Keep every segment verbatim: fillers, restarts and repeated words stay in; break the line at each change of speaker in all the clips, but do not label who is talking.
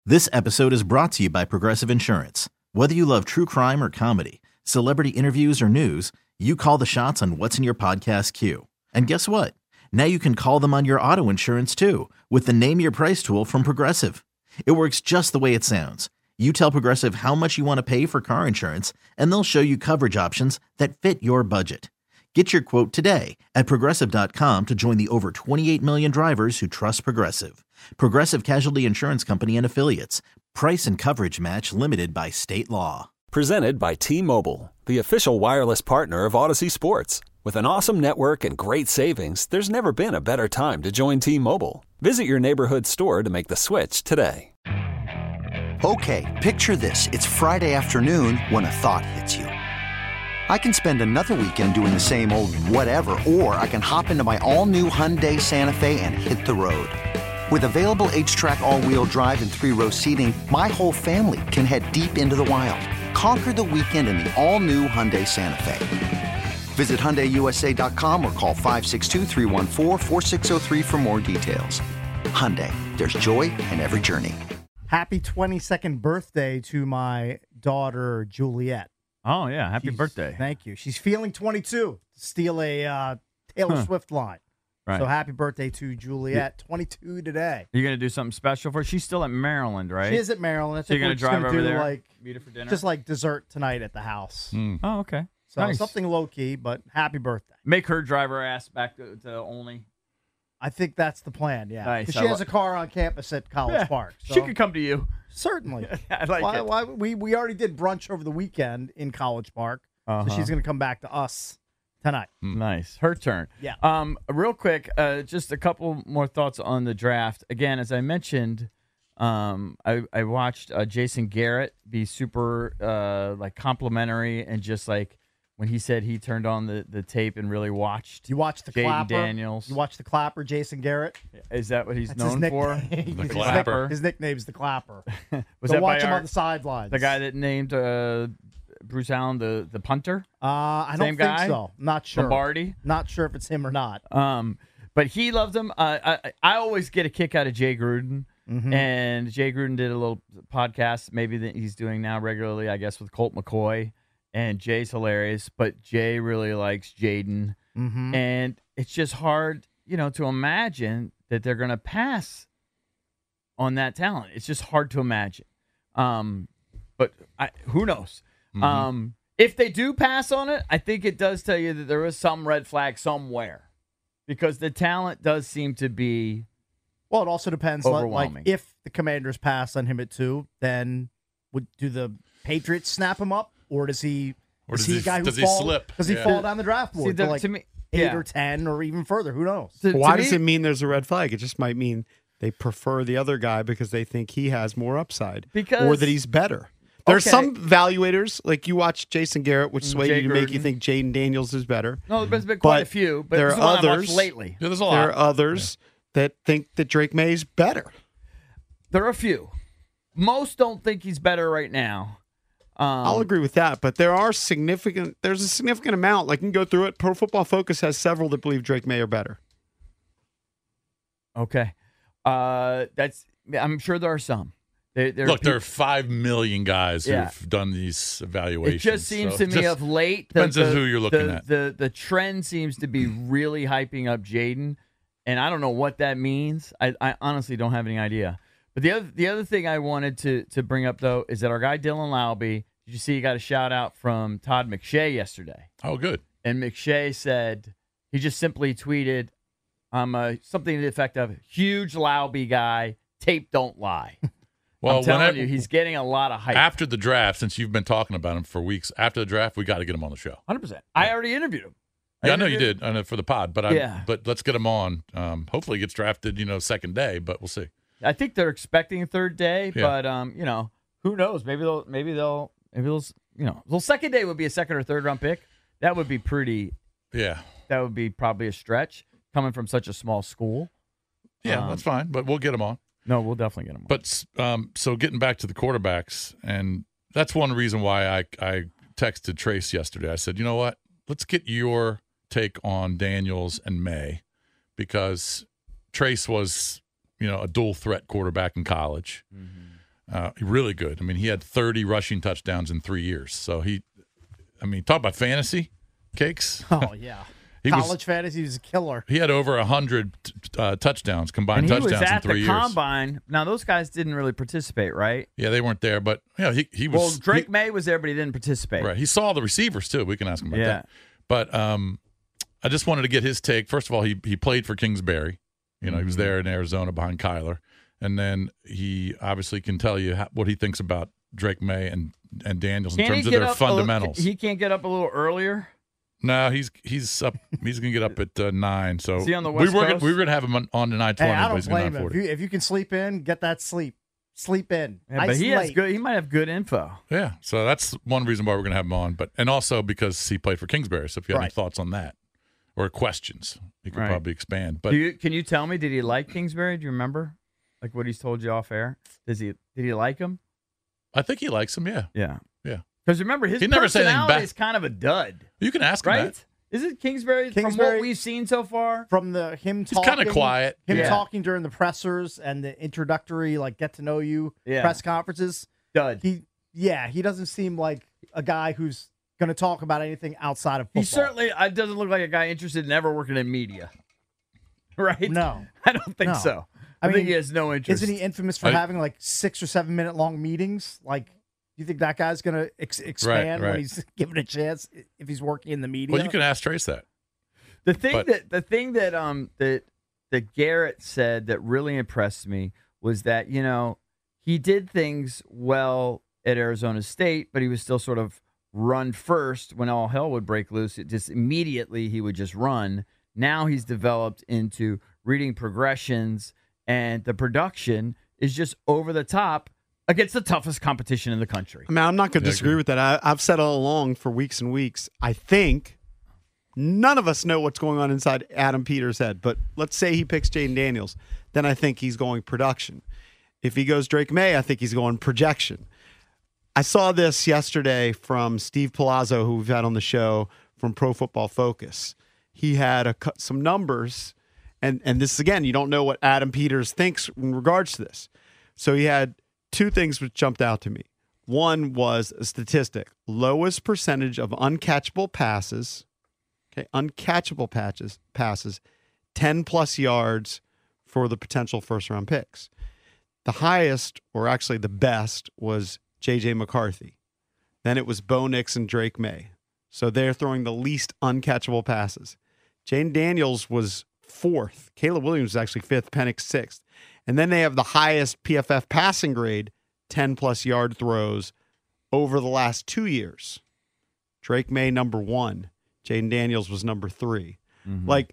This episode is brought to you by Progressive Insurance. Whether you love true crime or comedy, celebrity interviews or news, you call the shots on what's in your podcast queue. And guess what? Now you can call them on your auto insurance too with the Name Your Price tool from Progressive. It works just the way it sounds. You tell Progressive how much you want to pay for car insurance, and they'll show you coverage options that fit your budget. Get your quote today at Progressive dot com to join the over twenty-eight million drivers who trust Progressive. Progressive Casualty Insurance Company and Affiliates. Price and coverage match limited by state law.
Presented by T-Mobile, the official wireless partner of Odyssey Sports. With an awesome network and great savings, there's never been a better time to join T-Mobile. Visit your neighborhood store to make the switch today.
Okay, picture this. It's Friday afternoon when a thought hits you. I can spend another weekend doing the same old whatever, or I can hop into my all-new Hyundai Santa Fe and hit the road. With available H-Track all-wheel drive and three-row seating, my whole family can head deep into the wild. Conquer the weekend in the all-new Hyundai Santa Fe. Visit Hyundai U S A dot com or call five six two, three one four, four six zero three for more details. Hyundai, there's joy in every journey.
Happy twenty-second birthday to my daughter, Juliet.
Oh, yeah. Happy
She's,
birthday.
Thank you. She's feeling twenty-two to steal a uh, Taylor
Huh.
Swift line.
Right.
So happy birthday to Juliet, twenty-two today.
You're going to do something special for her? She's still at Maryland, right?
She is at Maryland. I
So
think
you're
we're
going to
just
drive
gonna
over
do
there,
like
meet her for dinner?
just like dessert tonight at the house.
Mm. Oh, okay.
So
Nice.
something low key, but happy birthday.
Make her drive her ass back to, to Olney.
I think that's the plan. Yeah,
Nice.
because
I
she has
li-
a car on campus at College
Yeah.
Park. So
She could come to you.
certainly.
I like
why,
it.
why, we we already did brunch over the weekend in College Park,
Uh-huh.
so she's going to come back to us tonight.
Nice. Her turn.
Yeah.
Um, real quick, uh, just a couple more thoughts on the draft. Again, as I mentioned, um, I, I watched uh, Jason Garrett be super uh, like complimentary and just like when he said he turned on the, the tape and really watched.
You watch the
Jaden
clapper.
Daniels.
You watch the clapper, Jason Garrett.
Is that what he's
That's his
known for?
nickname.
The
His
clapper.
nick- His nickname's the clapper.
Was
so
that
watch
by
him
our-
on the sidelines.
the guy that named uh, Bruce Allen the, the punter?
Uh, I don't
Same
think
guy?
so. Not sure.
Lombardi?
Not sure if it's him or not.
Um, but he loved him. Uh, I I always get a kick out of Jay Gruden,
Mhm.
and Jay Gruden did a little podcast, maybe that he's doing now regularly, I guess, with Colt McCoy, and Jay's hilarious. But Jay really likes Jaden,
Mhm.
and it's just hard, you know, to imagine that they're going to pass on that talent. It's just hard to imagine. Um, but I, who knows?
Mm-hmm.
Um, if they do pass on it, I think it does tell you that there is some red flag somewhere, because the talent does seem to be.
Well, it also depends. Like, like
Overwhelming.
if the Commanders pass on him at two, then would do the Patriots snap him up, or does he?
Or
is
does
he
he-
a guy who
does he
fall,
slip?
Does he
Yeah.
fall down the draft board
See, the-
to like
to me,
eight
yeah.
or ten or even further? Who knows?
To-
Why
to
does
me-
it mean there's a red flag? It just might mean they prefer the other guy because they think he has more upside,
Because-
or that he's better. There's
Okay.
some evaluators, like you watch Jason Garrett, which
Mm,
sway
Jay
you to make you
Gruden.
think Jaden Daniels is better.
No, there's been quite
But
a few, but
there
this is
are
one I watched
others
lately.
Yeah, there's a
There
lot.
are others that think that Drake May is better.
There are a few. Most don't think he's better right now. Um,
I'll agree with that, but there are significant. There's a significant amount. Like, you can go through it. Pro Football Focus has several that believe Drake May are better.
Okay, uh, that's. I'm sure there are some. There, there are
Look, there are
peop-
five million guys
Yeah.
who've done these
It
evaluations.
just seems
so
to me
just
of late.
depends on who you're looking
the,
at.
The the trend seems to be really hyping up Jaden, and I don't know what that means. I, I honestly don't have any idea. But the other the other thing I wanted to to bring up though is that our guy Dylan Lowby. Did you see he got a shout out from Todd McShay yesterday?
Oh, good.
And McShay said he just simply tweeted, "I'm a something to the effect of huge Lowby guy. Tape don't lie."
Well,
I'm telling
whenever-
you, he's getting a lot of hype.
After the draft, since you've been talking about him for weeks, after the draft, we got to get him on the show.
one hundred percent. I already interviewed him.
Yeah, I know you
interviewed-
did I know, for the pod, but I,
Yeah.
but let's get him on. Um, hopefully, he gets drafted, you know, second day, but we'll see.
I think they're expecting a third day,
Yeah.
but um, you know, who knows? Maybe they'll, maybe they'll, maybe they'll, you know, well, second day would be a second or third round pick. That would be pretty.
Yeah,
That would be probably a stretch coming from such a small school.
yeah,
Um,
that's fine, but we'll get him on.
No, we'll definitely get him. On.
But um, so getting back to the quarterbacks, and that's one reason why I I texted Trace yesterday. I said, you know what? Let's get your take on Daniels and May, because Trace was, you know, a dual threat quarterback in college. Uh, really good. I mean, he had thirty rushing touchdowns in three years. So he, I mean, talk about fantasy cakes.
Oh, yeah.
He
College
was,
fantasy was a killer.
He had over one hundred uh, touchdowns, combined
And he
touchdowns
was at
in three
the
years.
combine. Now, those guys didn't really participate, right?
Yeah, they weren't there, but you know, he, he was.
Well, Drake
he,
May was there, but he didn't participate.
Right. He saw the receivers, too. We can ask him about
Yeah.
that. But um, I just wanted to get his take. First of all, he he played for Kingsbury. You know,
Mm-hmm.
he was there in Arizona behind Kyler. And then he obviously can tell you how, what he thinks about Drake May and, and Daniels in
Can't
terms
he
of
get
their
up a little-
fundamentals.
he can't get up a little earlier?
No, he's he's up. He's gonna get up at uh, nine. So
Is he on the
we
West
were gonna,
Coast?
we were gonna have him on, on the nine twenty,
Hey, I
but
don't
he's gonna
blame
nine
him. If
forty.
you, if you can sleep in, get that sleep. Sleep in.
Yeah,
Nice
but he
and
has
late.
good. He might have good info.
Yeah, so that's one reason why we're gonna have him on. But and also because he played for Kingsbury. So if you have any
Right.
thoughts on that or questions, he could
Right.
probably expand. But
Do you, can you tell me? Did he like Kingsbury? Do you remember, like what he's told you off air? Does he? Did he like him?
I think he likes him. Yeah,
Yeah.
yeah.
Because remember, his
He never said anything
personality
back.
is kind of a dud,
You can ask him
right?
that.
Is it Kingsbury, from
Kingsbury-
what we've seen so far?
From the him
He's
talking.
kinda quiet.
Him
Yeah.
talking during the pressers and the introductory, like, get to know you
Yeah.
press conferences.
Dud.
He, yeah, he doesn't seem like a guy who's going to talk about anything outside of football.
He certainly uh, doesn't look like a guy interested in ever working in media, right?
No.
I don't think
No.
so. I,
I
think
mean,
he has no interest.
Isn't he infamous for
I-
having like six or seven minute long meetings? Like, do you think that guy's going to ex- expand
right.
when he's given a chance if he's working in the media?
Well, you can ask Trace that.
The thing
But-
that the thing that um that that Garrett said that really impressed me was that, you know, he did things well at Arizona State, but he was still sort of run first when all hell would break loose. It just immediately he would just run. Now he's developed into reading progressions, and the production is just over the top against the toughest competition in the country.
I mean, I'm not going to
Yeah, I
disagree
agree.
with that. I, I've said all along for weeks and weeks. I think none of us know what's going on inside Adam Peters' head. But let's say he picks Jaden Daniels, then I think he's going production. If he goes Drake May, I think he's going projection. I saw this yesterday from Steve Palazzo, who we've had on the show from Pro Football Focus. He had a, cu- some numbers, and and this again, you don't know what Adam Peters thinks in regards to this. So he had two things which jumped out to me. One was a statistic: lowest percentage of uncatchable passes. Okay, uncatchable patches passes, ten plus yards for the potential first round picks. The highest, or actually the best, was J J McCarthy. Then it was Bo Nix and Drake May. So they're throwing the least uncatchable passes. Jane Daniels was fourth. Caleb Williams was actually fifth. Penix sixth. And then they have the highest P F F passing grade, ten plus yard throws over the last two years. Drake May, number one. Jaden Daniels was number three.
Mm-hmm.
Like,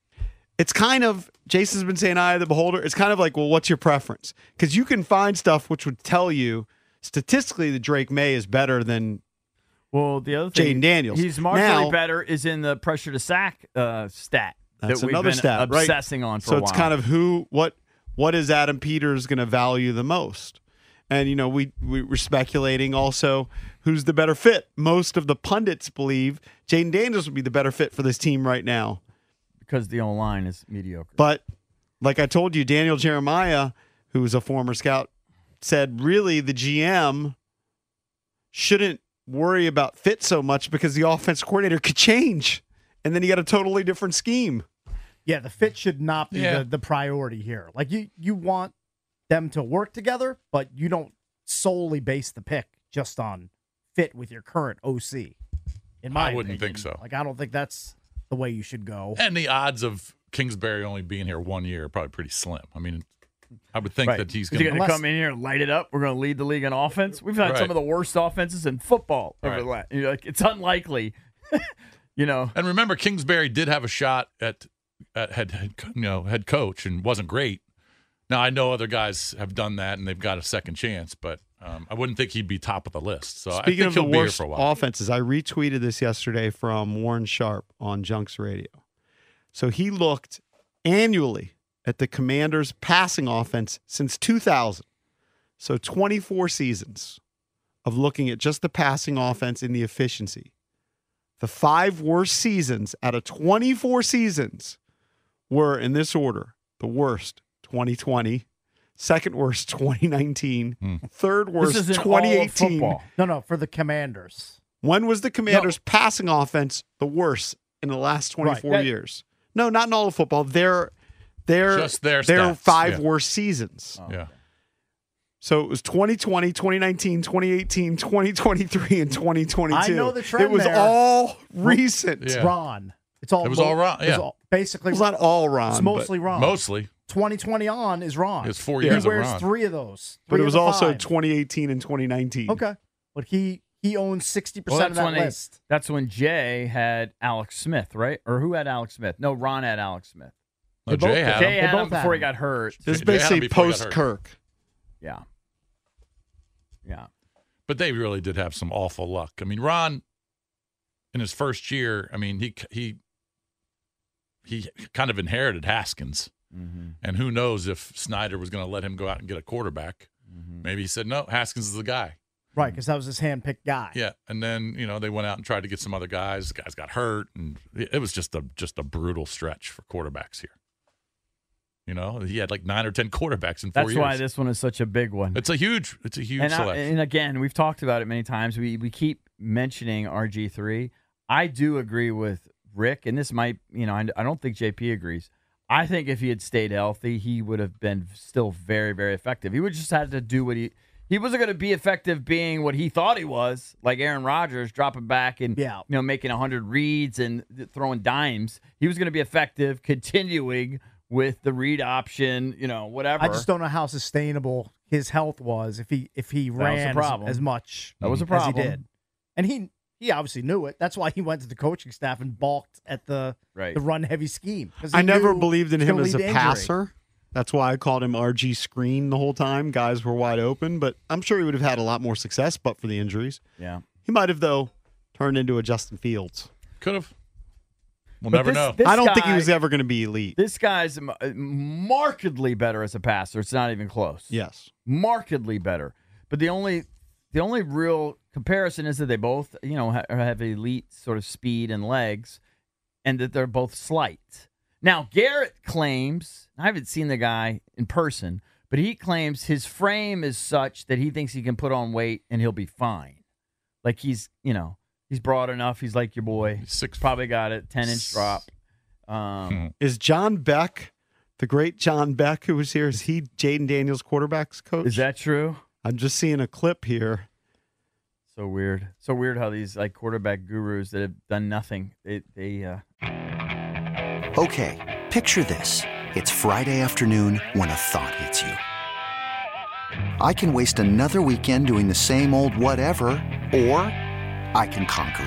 it's kind of, Jason's been saying eye of the beholder. It's kind of like, well, what's your preference? Because you can find stuff which would tell you statistically that Drake May is better than
Well, the other thing,
Jaden Daniels.
he's marginally
Now-
better is in the pressure to sack uh, stat
That's
that we've
another
been
stat, right?
obsessing on for
So
a
it's
while.
kind of who, what, what is Adam Peters going to value the most? And, you know, we, we were speculating also who's the better fit. Most of the pundits believe Jaden Daniels would be the better fit for this team right now.
because the O line is mediocre.
But like I told you, Daniel Jeremiah, who was a former scout, said really the G M shouldn't worry about fit so much because the offense coordinator could change. And then you got a totally different scheme.
Yeah, the fit should not be
Yeah.
the, the priority here. Like, you, you want them to work together, but you don't solely base the pick just on fit with your current O C. In my
I wouldn't
opinion.
think so.
Like, I don't think that's the way you should go.
And the odds of Kingsbury only being here one year are probably pretty slim. I mean, I would think
Right.
that he's
Is he
going
going
to.
to come in here and light it up? We're going to lead the league in offense. We've had
Right.
some of the worst offenses in football over
Right.
the last. You're like, it's unlikely, you know.
And remember, Kingsbury did have a shot at, at head, head, you know, head coach and wasn't great. Now, I know other guys have done that and they've got a second chance, but um, I wouldn't think he'd be top of the list. So I
Speaking
think
of the
he'll be here
worst
for a while.
offenses, I retweeted this yesterday from Warren Sharp on Junks Radio. So he looked annually at the Commanders' passing offense since two thousand. So twenty-four seasons of looking at just the passing offense and the efficiency. The five worst seasons out of twenty-four seasons were in this order. The worst, twenty twenty, Second worst, twenty nineteen.
Hmm.
Third worst,
This is in
twenty
all of
eighteen.
football.
No, no, for the Commanders.
When was the Commanders' passing offense the worst in the last twenty-four
Right, that-
years? No, not in all of football. Their their
Just their
their
stats,
five
yeah.
worst seasons.
Yeah.
So it was twenty twenty, twenty nineteen, twenty eighteen, twenty twenty-three, and twenty twenty-two.
I know the trend
It was
there.
all recent.
Yeah.
It's Ron. It's all
It was
mo-
all Ron,
it's
yeah.
all- basically,
It's not all Ron.
it's
but-
mostly Ron.
Mostly.
twenty twenty on is Ron.
It's four
he
years of
wears
Ron.
three of those.
But
Three
it
of
was
the
also
five.
twenty eighteen and twenty nineteen.
Okay, but he he owns sixty
Well,
percent
that's
of
when
that
they,
list.
that's when Jay had Alex Smith, right? Or who had Alex Smith? No, Ron had Alex Smith.
No,
They both
Jay
did.
had
Jay
him.
They
had him
both had
before he
him.
got hurt.
This is
Jay had him
basically
before he got
post
hurt.
Kirk.
Yeah. Yeah.
But they really did have some awful luck. I mean, Ron, in his first year, I mean, he he he kind of inherited Haskins.
Mm-hmm.
And who knows if Snyder was going to let him go out and get a quarterback.
Mm-hmm.
Maybe he said, no, Haskins is the guy.
Right, because that was his hand-picked guy.
Yeah. And then, you know, they went out and tried to get some other guys. The guys got hurt. And it was just a just a brutal stretch for quarterbacks here. You know, he had like nine or ten quarterbacks in four
That's
years.
why this one is such a big one.
It's a huge, it's a huge
and, I,
selection.
and again, we've talked about it many times. We we keep mentioning R G three. I do agree with Rick, and this might, you know, I, I don't think J P agrees. I think if he had stayed healthy, he would have been still very, very effective. He would just had to do what he he wasn't going to be effective being what he thought he was, like Aaron Rodgers, dropping back and
Yeah.
you know making a hundred reads and throwing dimes. He was going to be effective, continuing with the read option, you know, whatever.
I just don't know how sustainable his health was if he if he
was the
ran as,
problem.
as much
That was a
as
problem.
he did. And he he obviously knew it. That's why he went to the coaching staff and balked at the
Right.
the run heavy scheme. 'Cause he
I never
knew
believed in
it's
him
gonna
as a
lead to injury.
passer. That's why I called him R G Screen the whole time. Guys were wide open, but I'm sure he would have had a lot more success but for the injuries.
yeah.
He might have, though, turned into a Justin Fields.
Could have. We'll
But
never
this-
know.
this
I don't think he
guy-
was ever going to be elite.
This guy's m- markedly better as a passer. It's not even close.
Yes.
Markedly better. But the only the only real comparison is that they both, you know, ha- have elite sort of speed and legs, and that they're both slight. Now, Garrett claims, I haven't seen the guy in person, but he claims his frame is such that he thinks he can put on weight and he'll be fine. Like he's, you know, he's broad enough. He's like your boy.
He's six-
Probably got a ten-inch drop. Um,
Is John Beck, the great John Beck who was here, is he Jaden Daniels' quarterback's coach?
Is that true?
I'm just seeing a clip here.
So weird. So weird how these like quarterback gurus that have done nothing, they they uh
Okay, picture this. It's Friday afternoon when a thought hits you. I can waste another weekend doing the same old whatever, or I can conquer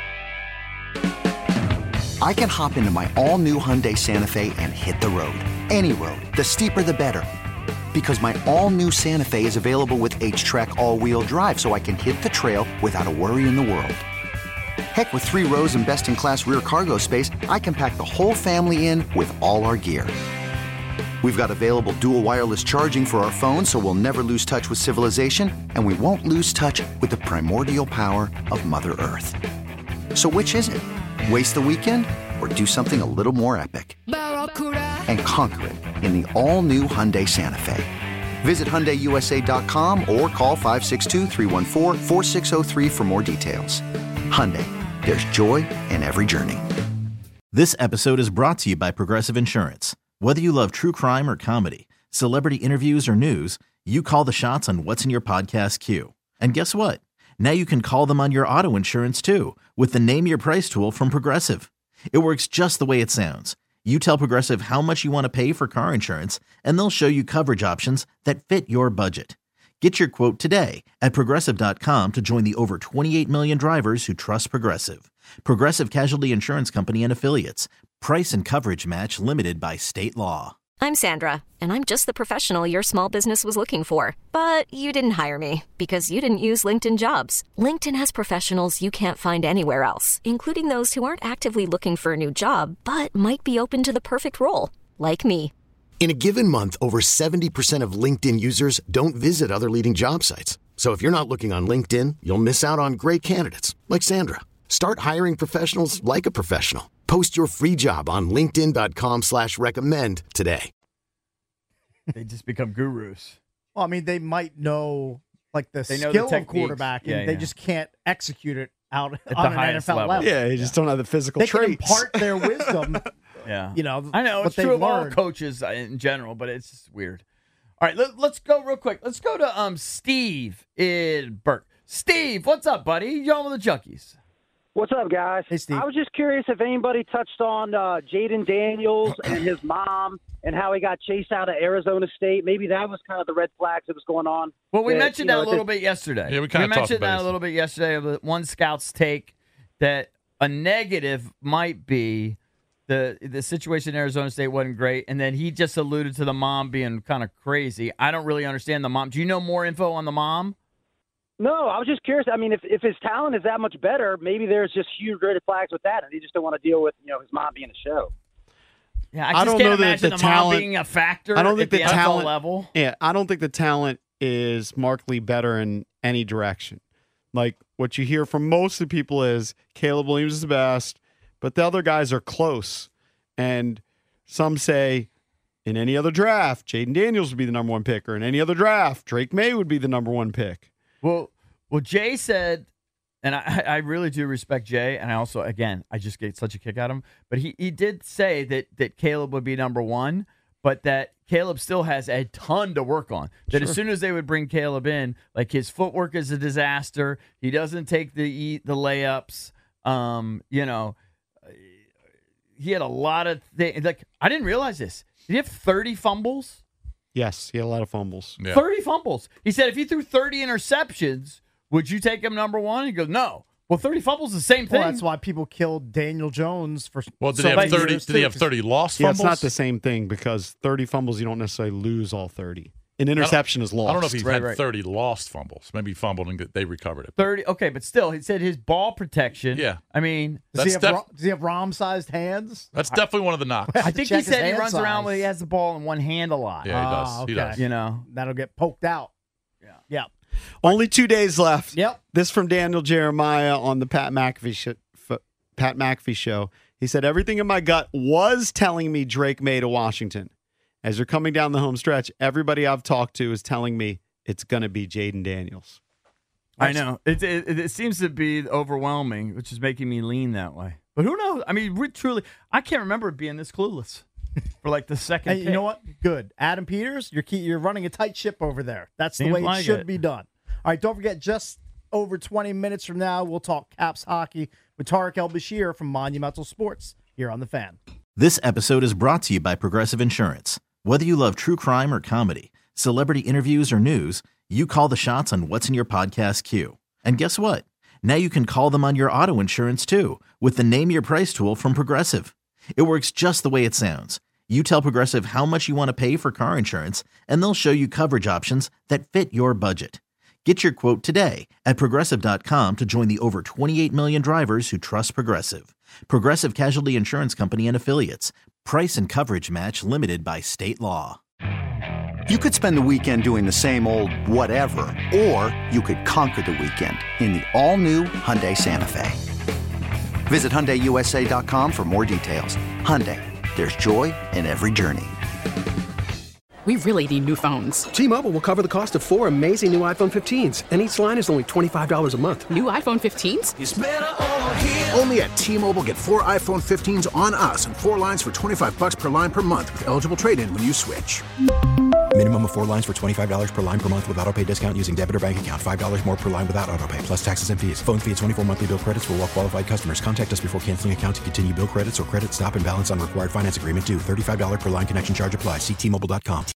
it. I can hop into my all-new Hyundai Santa Fe and hit the road. Any road. The steeper, the better. Because my all-new Santa Fe is available with H-Track all-wheel drive, so I can hit the trail without a worry in the world. Heck, with three rows and best-in-class rear cargo space, I can pack the whole family in with all our gear. We've got available dual wireless charging for our phones, so we'll never lose touch with civilization, and we won't lose touch with the primordial power of Mother Earth. So which is it? Waste the weekend or do something a little more epic? And conquer it in the all-new Hyundai Santa Fe. Visit Hyundai U S A dot com or call five six two, three one four, four six zero three for more details. Hyundai, there's joy in every journey.
This episode is brought to you by Progressive Insurance. Whether you love true crime or comedy, celebrity interviews or news, you call the shots on what's in your podcast queue. And guess what? Now you can call them on your auto insurance too with the Name Your Price tool from Progressive. It works just the way it sounds. You tell Progressive how much you want to pay for car insurance, and they'll show you coverage options that fit your budget. Get your quote today at Progressive dot com to join the over twenty-eight million drivers who trust Progressive. Progressive Casualty Insurance Company and Affiliates. Price and coverage match limited by state law.
I'm Sandra, and I'm just the professional your small business was looking for. But you didn't hire me because you didn't use LinkedIn Jobs. LinkedIn has professionals you can't find anywhere else, including those who aren't actively looking for a new job, but might be open to the perfect role, like me.
In a given month, over seventy percent of LinkedIn users don't visit other leading job sites. So if you're not looking on LinkedIn, you'll miss out on great candidates like Sandra. Start hiring professionals like a professional. Post your free job on linkedin dot com slash recommend today.
they just become gurus.
Well, I mean, they might know like the
They know
skill
the
of quarterback, and
Yeah,
they
yeah.
just can't execute it out
At
on
the
an
highest
N F L
level.
level.
Yeah, you just don't have the physical
They
traits.
can impart their wisdom.
Yeah,
You know,
I know
what
it's
they've
true of all
learned.
coaches in general, but it's just weird. All right, let, let's go real quick. Let's go to um Steve in Burke. Steve, what's up, buddy? You on with the Junkies?
What's up, guys?
Hey, Steve.
I was just curious if anybody touched on uh, Jaden Daniels and his mom and how he got chased out of Arizona State. Maybe that was kind of the red flags that was going on.
Well, we
That,
mentioned
you know,
that a little
this-
bit yesterday.
Yeah, we kinda talked
mentioned
about
that
it.
a little bit yesterday. Of the one scout's take that a negative might be the the situation in Arizona State wasn't great, and then he just alluded to the mom being kind of crazy. I don't really understand the mom. Do you know more info on the mom?
No, I was just curious. I mean, if, if his talent is that much better, maybe there's just huge red flags with that, and they just don't want to deal with, you know, his mom being a show.
Yeah, I
I
just
don't
can't
know that
imagine
the
the, mom
talent-
being a factor
I don't think
at the,
the
N F L
talent
level.
Yeah, I don't think the talent is markedly better in any direction. Like what you hear from most of the people is Caleb Williams is the best, but the other guys are close. And some say in any other draft, Jaden Daniels would be the number one pick, or in any other draft, Drake May would be the number one pick.
Well, well, Jay said, and I, I really do respect Jay, and I also, again, I just get such a kick out of him. But he, he did say that that Caleb would be number one, but that Caleb still has a ton to work on. That as soon as they would bring Caleb in, like his footwork is a disaster. He doesn't take the the layups. Um, you know, he had a lot of things. Like I didn't realize this. Did he have thirty fumbles?
Yes, he had a lot of fumbles.
Yeah.
thirty fumbles. He said, if he threw thirty interceptions, would you take him number one? He goes, no. Well, thirty fumbles is the same thing.
Well, that's why people killed Daniel Jones for.
Well, did
so
he have
many
thirty?
years,
Did he
too,
have
'cause
thirty lost
Yeah,
fumbles?
it's not the same thing because thirty fumbles, you don't necessarily lose all thirty. An interception is lost.
I don't know if he
Right,
had
right.
thirty lost fumbles. Maybe he fumbled and they recovered it.
thirty. Okay, but still, he said his ball protection.
Yeah.
I mean,
Does he,
That's
have,
def-
Ro- does he have Rom-sized hands?
That's definitely one of the knocks.
I
to
think
check
he
his
said he
hand
runs around
size.
when he has the ball in one hand a lot.
Yeah, he does.
Ah,
He
okay.
does.
You know,
That'll get poked out.
Yeah.
Yeah.
Only two days left.
Yep.
This from Daniel Jeremiah on the Pat McAfee sh- f- Pat McAfee show. He said, everything in my gut was telling me Drake May to Washington. As you're coming down the home stretch, everybody I've talked to is telling me it's going to be Jaden Daniels.
I know. It, it it seems to be overwhelming, which is making me lean that way. But who knows? I mean, we truly, I can't remember being this clueless for like the second.
Hey, you
pick.
know what? Good. Adam Peters, you're key, you're running a tight ship over there. That's the
Seems
way it
like
should
it.
be done. All right, don't forget, just over twenty minutes from now, we'll talk Caps hockey with Tarek El-Bashir from Monumental Sports here on The Fan.
This episode is brought to you by Progressive Insurance. Whether you love true crime or comedy, celebrity interviews or news, you call the shots on what's in your podcast queue. And guess what? Now you can call them on your auto insurance too with the Name Your Price tool from Progressive. It works just the way it sounds. You tell Progressive how much you want to pay for car insurance, and they'll show you coverage options that fit your budget. Get your quote today at Progressive dot com to join the over twenty-eight million drivers who trust Progressive. Progressive Casualty Insurance Company and Affiliates. Price and coverage match limited by state law.
You could spend the weekend doing the same old whatever, or you could conquer the weekend in the all-new Hyundai Santa Fe. Visit Hyundai U S A dot com for more details. Hyundai, there's joy in every journey.
We really need new phones.
T-Mobile will cover the cost of four amazing new iPhone fifteens, and each line is only twenty-five dollars a month.
New iPhone fifteens?
It's better over here. Only at T-Mobile, get four iPhone fifteens on us and four lines for twenty-five bucks per line per month with eligible trade-in when you switch.
Minimum of four lines for twenty-five dollars per line per month with autopay discount using debit or bank account. five dollars more per line without autopay, plus taxes and fees. Phone fee at twenty-four monthly bill credits for well qualified customers. Contact us before canceling account to continue bill credits or credit stop and balance on required finance agreement due. thirty-five dollars per line connection charge applies. See T Mobile dot com.